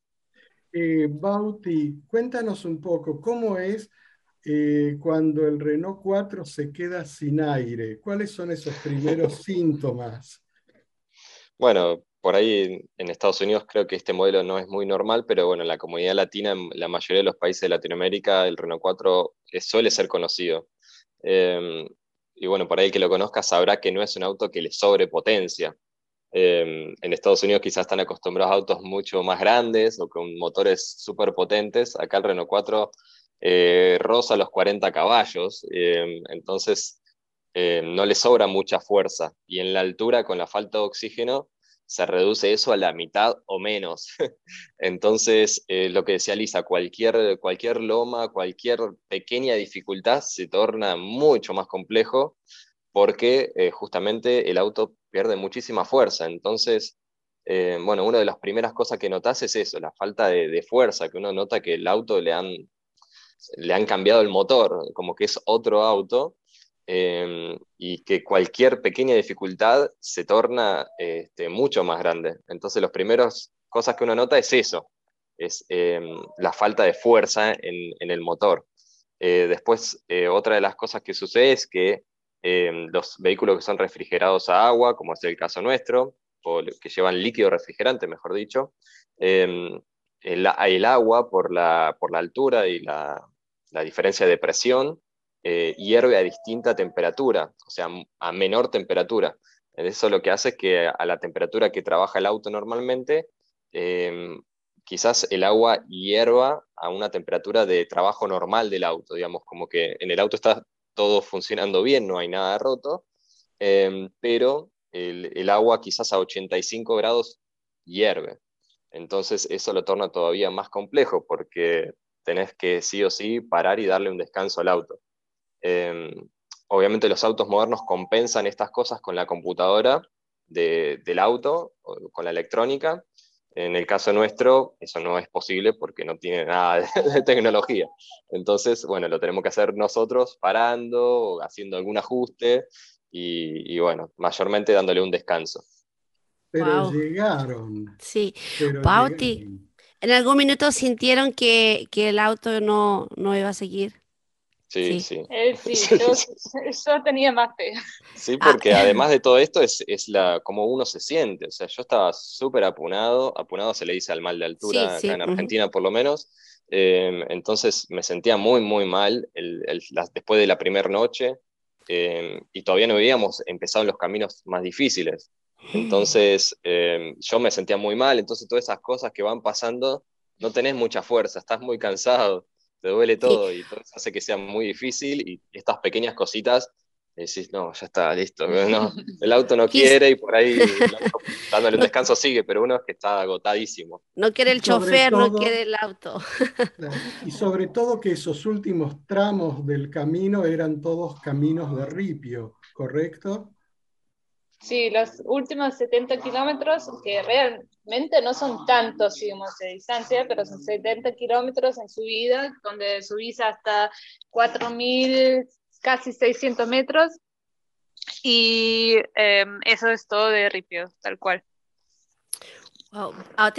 Bauti, cuéntanos un poco, ¿cómo es cuando el Renault 4 se queda sin aire? ¿Cuáles son esos primeros síntomas? Bueno, por ahí en Estados Unidos creo que este modelo no es muy normal, pero bueno, en la comunidad latina, en la mayoría de los países de Latinoamérica, el Renault 4 suele ser conocido. Y bueno, por ahí el que lo conozca sabrá que no es un auto que le sobrepotencia. En Estados Unidos quizás están acostumbrados a autos mucho más grandes o con motores súper potentes. Acá el Renault 4 roza los 40 caballos, entonces no le sobra mucha fuerza. Y en la altura, con la falta de oxígeno, se reduce eso a la mitad o menos. Entonces, lo que decía Lisa, cualquier loma, cualquier pequeña dificultad se torna mucho más complejo. porque justamente el auto pierde muchísima fuerza. Entonces, bueno, una de las primeras cosas que notas es eso, la falta de fuerza, que uno nota que el auto le han cambiado el motor, como que es otro auto, y que cualquier pequeña dificultad se torna mucho más grande. Entonces, las primeras cosas que uno nota es eso, es la falta de fuerza en el motor. Después, otra de las cosas que sucede es que los vehículos que son refrigerados a agua, como es el caso nuestro, o que llevan líquido refrigerante, mejor dicho, el agua por la altura y la diferencia de presión hierve a distinta temperatura, o sea, a menor temperatura. Eso lo que hace es que a la temperatura que trabaja el auto normalmente, quizás el agua hierva a una temperatura de trabajo normal del auto, digamos, como que en el auto está todo funcionando bien, no hay nada roto, pero el agua quizás a 85 grados hierve. Entonces eso lo torna todavía más complejo porque tenés que sí o sí parar y darle un descanso al auto. Obviamente los autos modernos compensan estas cosas con la computadora del auto, con la electrónica. En el caso nuestro, eso no es posible porque no tiene nada de tecnología. Entonces, bueno, lo tenemos que hacer nosotros parando, haciendo algún ajuste y bueno, mayormente dándole un descanso. Pero Wow. llegaron, Sí. pero Bauti, llegaron. ¿en algún minuto sintieron que el auto no iba a seguir? Sí, Sí. sí. Sí, yo tenía más fe. Sí, Ah, porque además de todo esto es como uno se siente. O sea, yo estaba súper apunado, apunado se le dice al mal de sí, altura acá sí. en Ujú. Argentina por lo menos. Entonces me sentía muy, muy mal después de la primera noche, y todavía no habíamos empezado en los caminos más difíciles. Entonces yo me sentía muy mal, entonces todas esas cosas que van pasando, no tenés mucha fuerza, estás muy cansado, te duele Sí. todo y todo eso hace que sea muy difícil y estas pequeñas cositas decís, no, ya está, listo. No, el auto no Quis- quiere y por ahí el auto dándole un No, descanso sigue, pero uno es que está agotadísimo. no quiere Y el sobre chofer, no quiere todo, el auto. claro, y sobre todo que esos últimos tramos del camino eran todos caminos de ripio, ¿correcto? Sí, los últimos 70 kilómetros, que realmente no son tantos, digamos, de distancia, pero son 70 kilómetros en subida, donde subís hasta 4.000, casi 600 metros, y eso es todo de ripio, tal cual. Wow.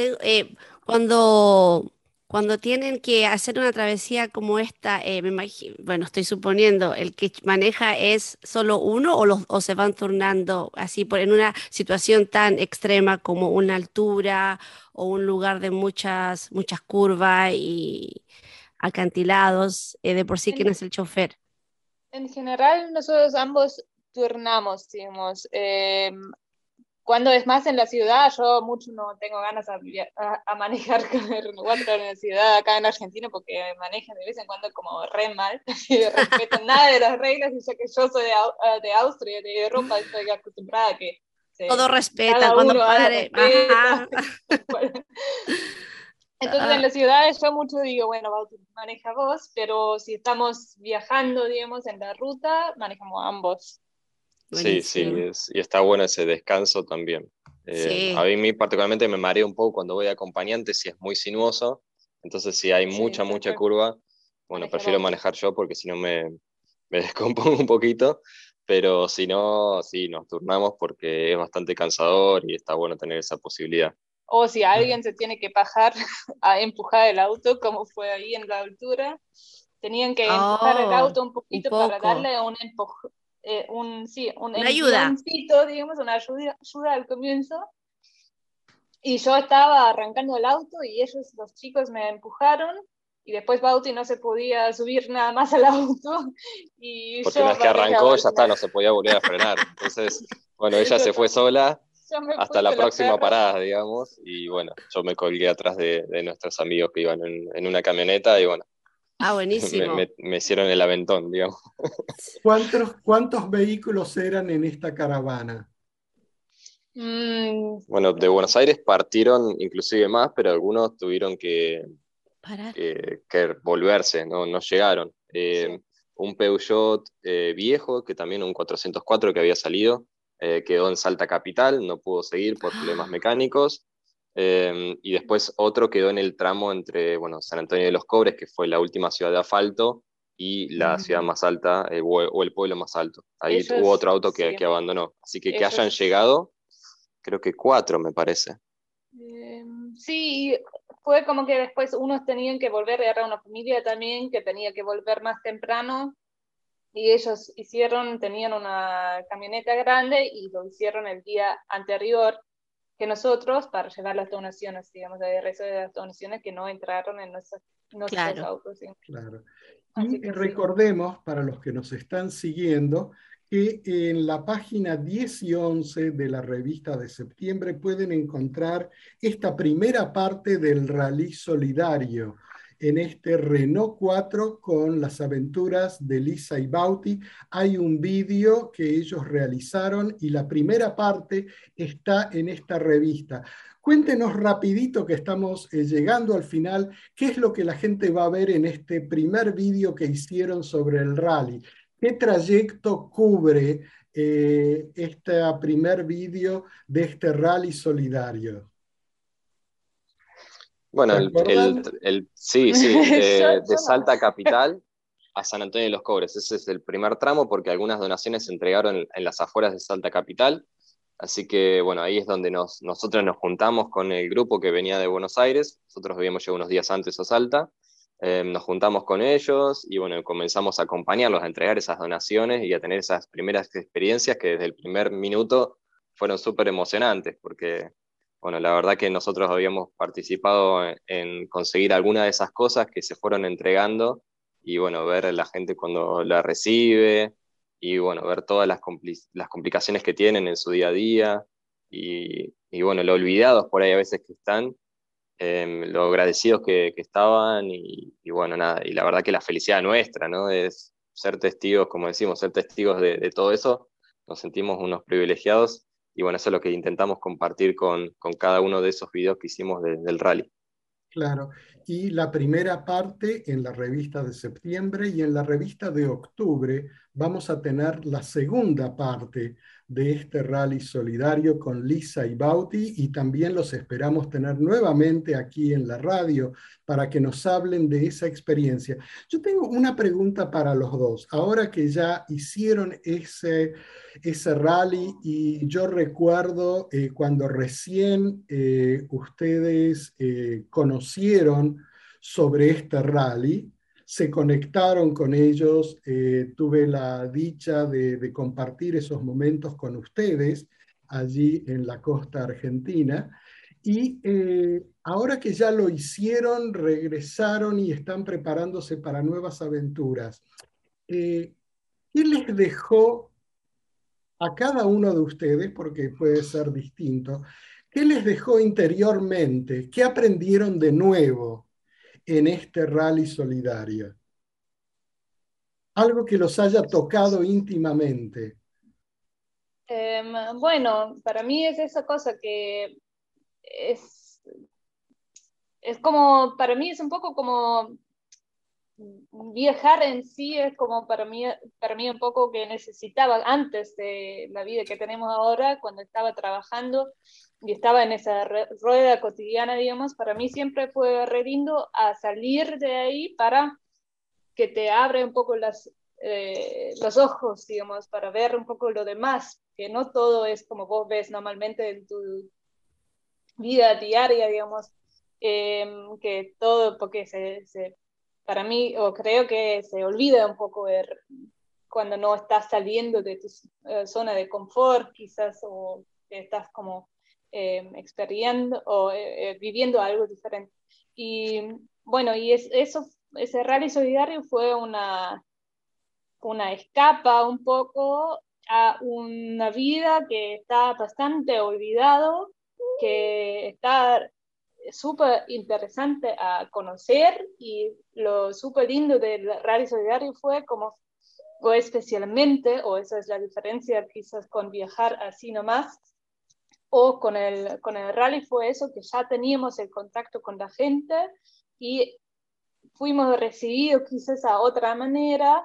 Cuando tienen que hacer una travesía como esta, me imagino, bueno, estoy suponiendo, ¿el que maneja es solo uno o se van turnando así en una situación tan extrema como una altura o un lugar de muchas curvas y acantilados, de por sí quién En, es el chofer? en general, nosotros ambos turnamos, digamos. Cuando es más en la ciudad, yo mucho no tengo ganas a manejar con el Renault 4 en la ciudad acá en Argentina porque manejan de vez en cuando como re mal y respetan nada de las reglas, y ya que yo soy de Austria, de Europa, estoy acostumbrada a que Todo respetan cada cuando uno pare. respeta. Ajá. Entonces en Ah, las ciudades yo mucho digo, bueno, Bauti, maneja vos, pero si estamos viajando, digamos, en la ruta, manejamos ambos. Sí, sí, buenísimo. y está bueno ese descanso también. A Sí, mí particularmente me mareo un poco cuando voy de acompañante si es muy sinuoso, entonces si hay Sí, mucha, tal mucha cual. curva, bueno, Maneja prefiero Bauti. manejar yo porque si no me descompongo un poquito, pero si no, sí, nos turnamos porque es bastante cansador y está bueno tener esa posibilidad. O si alguien se tiene que bajar a empujar el auto, como fue ahí en la altura, tenían que empujar el oh, auto un un poquito para poco. darle sí, un Una ayuda. empioncito, digamos, una ayuda al comienzo. Y yo estaba arrancando el auto y ellos, los chicos, me empujaron. Y después Bauti no se podía subir nada más al auto y Porque una yo vez que manejaba arrancó al ya está, final. no se podía volver a frenar. Entonces, bueno, ella Eso se fue también. sola Yo me hasta la puse los próxima perros. parada, digamos, y bueno, yo me colgué atrás de nuestros amigos que iban en una camioneta y bueno, Ah, buenísimo. me hicieron el aventón, digamos. ¿Cuántos vehículos eran en esta caravana? Mm, Bueno, de Buenos Aires partieron inclusive más, pero algunos tuvieron Parar. que volverse, no llegaron. sí. un Peugeot viejo, que también un 404 que había salido, quedó en Salta Capital, no pudo seguir por problemas mecánicos. Y después otro quedó en el tramo entre, bueno, San Antonio de los Cobres, que fue la última ciudad de asfalto, y la ciudad más alta, o el pueblo más alto. Ahí Ellos, hubo otro auto que, sí. que abandonó. Así que Ellos- hayan llegado, creo que 4, me parece. Sí, fue como que después unos tenían que volver, era una familia también que tenía que volver más temprano, y ellos tenían una camioneta grande y lo hicieron el día anterior que nosotros para llevar las donaciones, digamos, el resto de las donaciones que no entraron en nuestros Claro. autos. ¿Sí? Claro. Así Y que sí. recordemos, para los que nos están siguiendo, que en la página 10 y 11 de la revista de septiembre pueden encontrar esta primera parte del Rally Solidario, en este Renault 4 con las aventuras de Lisa y Bauti. Hay un vídeo que ellos realizaron y la primera parte está en esta revista. Cuéntenos rapidito, que estamos llegando al final, qué es lo que la gente va a ver en este primer vídeo que hicieron sobre el rally. ¿Qué trayecto cubre este primer vídeo de este rally solidario? Bueno, ¿Se acuerdan? sí, Yo de no. Salta Capital a San Antonio de los Cobres. Ese es el primer tramo porque algunas donaciones se entregaron en las afueras de Salta Capital. Así que, bueno, ahí es donde nosotros nos juntamos con el grupo que venía de Buenos Aires. Nosotros habíamos llegado unos días antes a Salta. Nos juntamos con ellos y, bueno, comenzamos a acompañarlos, a entregar esas donaciones y a tener esas primeras experiencias que desde el primer minuto fueron súper emocionantes porque, bueno, la verdad que nosotros habíamos participado en conseguir alguna de esas cosas que se fueron entregando y, bueno, ver a la gente cuando la recibe y, bueno, ver todas las complicaciones que tienen en su día a día y bueno, lo olvidados por ahí a veces que están, lo agradecidos que estaban y bueno, nada, y la verdad que la felicidad nuestra, ¿no? Es ser testigos, como decimos, ser testigos de todo eso, nos sentimos unos privilegiados y bueno, eso es lo que intentamos compartir con cada uno de esos videos que hicimos del rally. Claro, y la primera parte en la revista de septiembre, y en la revista de octubre vamos a tener la segunda parte de este rally solidario con Lisa y Bauti, y también los esperamos tener nuevamente aquí en la radio para que nos hablen de esa experiencia. Yo tengo una pregunta para los dos. Ahora que ya hicieron ese rally, y yo recuerdo cuando recién ustedes conocieron sobre este rally, se conectaron con ellos, tuve la dicha de compartir esos momentos con ustedes allí en la costa argentina, y ahora que ya lo hicieron, regresaron y están preparándose para nuevas aventuras. ¿Qué les dejó a cada uno de ustedes, porque puede ser distinto, qué les dejó interiormente? ¿Qué aprendieron de nuevo en este rally solidario? Algo que los haya tocado íntimamente. Bueno, para mí es esa cosa que es como, para mí es un poco como viajar en sí, es como para mí un poco que necesitaba antes de la vida que tenemos ahora, cuando estaba trabajando y estaba en esa rueda cotidiana, digamos, para mí siempre fue re lindo a salir de ahí para que te abre un poco los ojos, digamos, para ver un poco lo demás, que no todo es como vos ves normalmente en tu vida diaria, digamos, que todo, porque para mí, o creo que se olvida un poco cuando no estás saliendo de tu zona de confort, quizás, o estás como experiendo o viviendo algo diferente. Y bueno, y ese rally solidario fue una escapa un poco a una vida que está bastante olvidado, que está súper interesante a conocer, y lo súper lindo del rally solidario fue especialmente, o esa es la diferencia quizás con viajar así nomás, o con el rally, fue eso, que ya teníamos el contacto con la gente y fuimos recibidos quizás a otra manera,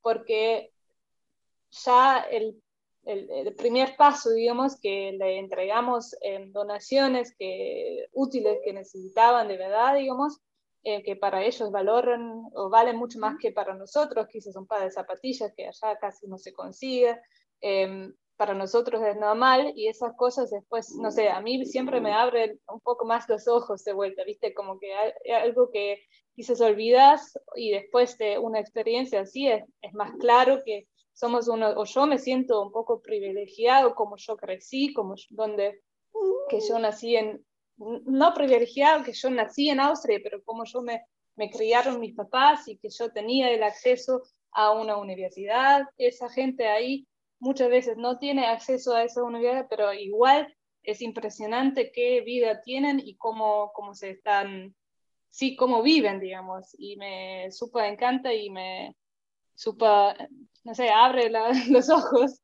porque ya el primer paso, digamos, que le entregamos en donaciones útiles que necesitaban de verdad, digamos, que para ellos valoran o valen mucho más que para nosotros, quizás un par de zapatillas que allá casi no se consigue, para nosotros es normal, y esas cosas después, no sé, a mí siempre me abren un poco más los ojos de vuelta, ¿viste? Como que hay algo que quizás olvidas, y después de una experiencia así es más claro que somos o yo me siento un poco privilegiado como yo crecí, que yo nací no privilegiado, que yo nací en Austria, pero como me criaron mis papás y que yo tenía el acceso a una universidad. Esa gente ahí muchas veces no tiene acceso a esa universidad, pero igual es impresionante qué vida tienen y cómo cómo viven, digamos, y me súper encanta y me súper, no sé, abre los ojos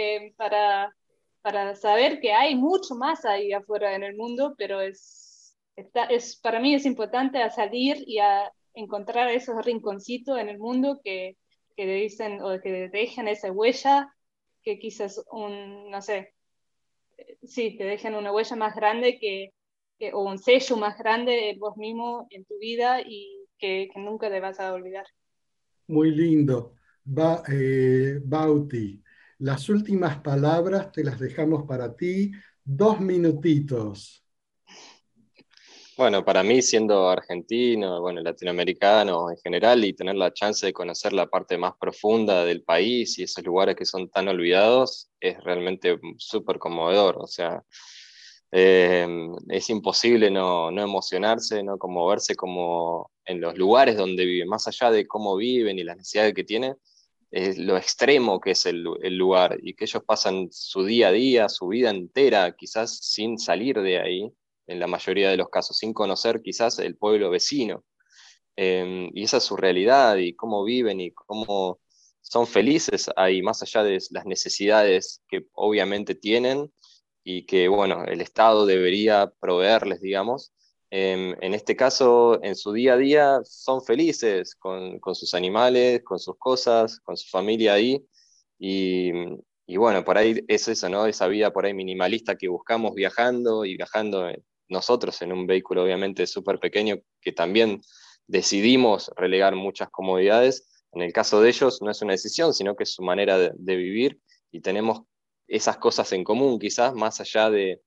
para saber que hay mucho más ahí afuera en el mundo, pero para mí es importante a salir y a encontrar esos rinconcitos en el mundo que dicen o que dejan esa huella, que quizás no sé, sí, te dejan una huella más grande o un sello más grande en vos mismo, en tu vida, y que nunca te vas a olvidar. Muy lindo. Bauti, las últimas palabras te las dejamos para ti. 2 minutitos. Bueno, para mí, siendo argentino, bueno, latinoamericano en general, y tener la chance de conocer la parte más profunda del país y esos lugares que son tan olvidados, es realmente súper conmovedor. O sea, es imposible no emocionarse, no conmoverse como en los lugares donde viven, más allá de cómo viven y las necesidades que tienen, es lo extremo que es el lugar, y que ellos pasan su día a día, su vida entera, quizás sin salir de ahí, en la mayoría de los casos, sin conocer quizás el pueblo vecino. Y esa es su realidad, y cómo viven y cómo son felices ahí, más allá de las necesidades que obviamente tienen y que, bueno, el Estado debería proveerles, digamos. En este caso, en su día a día, son felices con sus animales, con sus cosas, con su familia ahí. Y bueno, por ahí es eso, ¿no? Esa vida por ahí minimalista que buscamos viajando nosotros en un vehículo obviamente súper pequeño, que también decidimos relegar muchas comodidades. En el caso de ellos no es una decisión, sino que es su manera de vivir, y tenemos esas cosas en común, quizás más allá de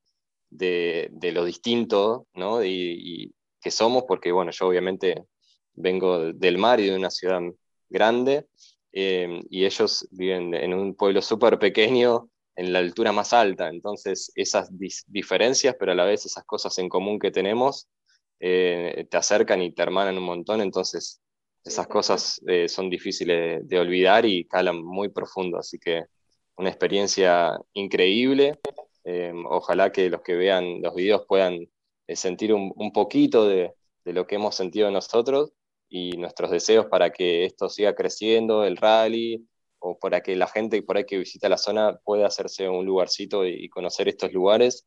lo distinto, ¿no? Y que somos, porque bueno, yo obviamente vengo del mar y de una ciudad grande, y ellos viven en un pueblo súper pequeño, en la altura más alta. Entonces esas diferencias, pero a la vez esas cosas en común que tenemos, te acercan y te hermanan un montón. Entonces esas cosas son difíciles de olvidar y calan muy profundo, así que una experiencia increíble. Ojalá que los que vean los videos puedan sentir un poquito de lo que hemos sentido nosotros, y nuestros deseos para que esto siga creciendo, el rally, o para que la gente por ahí que visita la zona pueda hacerse un lugarcito y conocer estos lugares,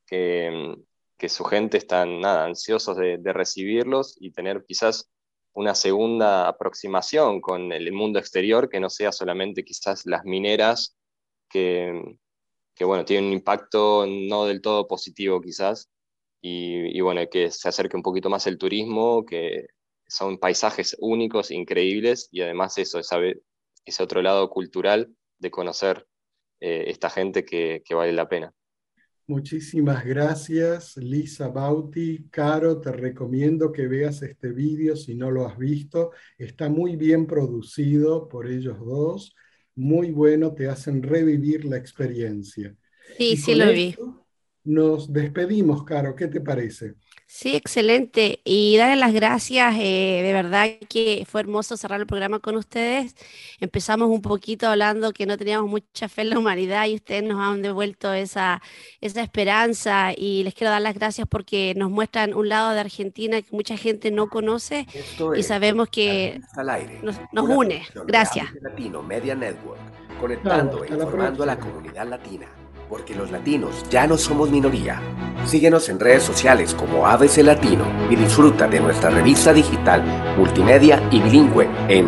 que su gente están ansiosos de recibirlos, y tener quizás una segunda aproximación con el mundo exterior, que no sea solamente quizás las mineras, que bueno, tienen un impacto no del todo positivo quizás, y bueno, que se acerque un poquito más el turismo, que son paisajes únicos, increíbles, y además eso, ese otro lado cultural de conocer esta gente que vale la pena. Muchísimas gracias, Lisa Bauti. Caro, te recomiendo que veas este vídeo si no lo has visto. Está muy bien producido por ellos dos. Muy bueno, te hacen revivir la experiencia. Sí, Y sí con lo vi. esto nos despedimos, Caro. ¿Qué te parece? Sí, excelente. Y darle las gracias, de verdad que fue hermoso cerrar el programa con ustedes. Empezamos un poquito hablando que no teníamos mucha fe en la humanidad, y ustedes nos han devuelto esa esperanza, y les quiero dar las gracias porque nos muestran un lado de Argentina que mucha gente no conoce, Esto y es sabemos La que Revista al Aire, nos una une. producción de Gracias. ABC Latino Media Network, Chao, conectando e hasta la informando a la próxima. comunidad latina. porque los latinos ya no somos minoría. Síguenos en redes sociales como ABC Latino y disfruta de nuestra revista digital, multimedia y bilingüe en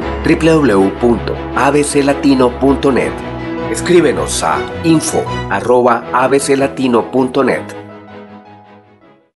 www.abclatino.net. Escríbenos a info@abclatino.net.